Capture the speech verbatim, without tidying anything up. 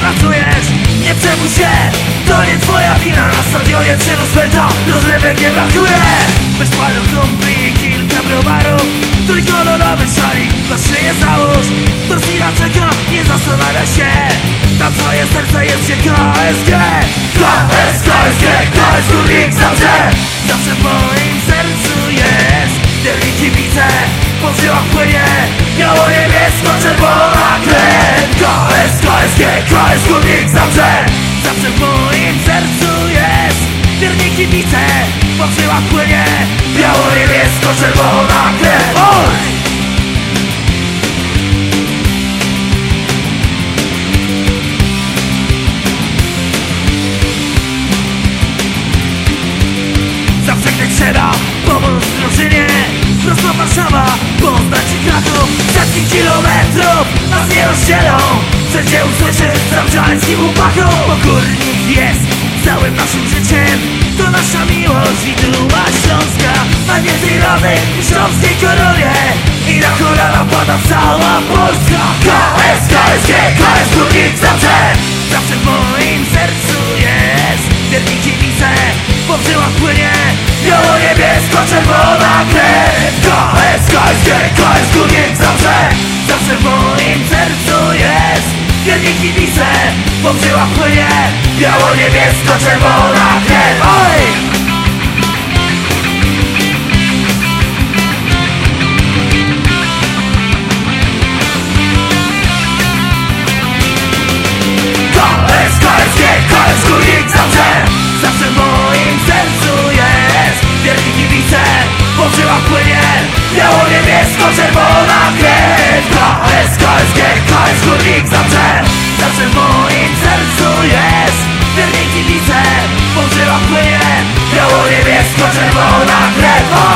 pracujesz, nie przejmuj się, to nie twoja wina. Na stadionie tylu spęta, rozrywek nie brakuje. Bez paru kumpli i kilka browarów, trójkolorowy szalik, na szyję załóż. Torsina czeka, nie zastanawia się, na twoje serce jest się K S G. K S, K S G, K S Górnik zawsze. Zawsze w moim sercu jest wielki kibice, po żyłach płynie biało-niebiesko-czerwona krew. K S, K S G, K S Górnik zawsze. Zawsze w moim sercu jest wierni kibice, po żyłach płynie biało-niebiesko-czerwona krew. Oj! Zawsze gdy trzeba pomóc drużynie, prosto Warszawa, Poznań i Kraków. Setki kilometrów nas nie rozdzielą, wszędzie usłyszysz zamczańskich chłopaków. Bo Górnik jest całym naszym życiem, to nasza miłość i duma śląska. Najwięcej rady w śląskiej koronie i na kolana pada cała Polska. K S, K S G, K S Górnik zawsze. Zawsze w moim sercu jest wierni kibice, po żyłach płynie biało-niebiesko-czerwona krew. K S, K S G, K S Górnik zawsze. Zawsze w moim sercu jest wierni kibice, po żyłach płynie biało-niebiesko-czerwona krew. Oj! K S, K S G, K S Górnik zawsze. Zawsze w moim sercu jest wierni kibice, po żyłach płynie biało-niebiesko-czerwona krew. K S, K S G, K S Górnik zawsze. Zawsze w moim sercu jest wierni kibice, po żyłach płynie biało-niebiesko-czerwona krew.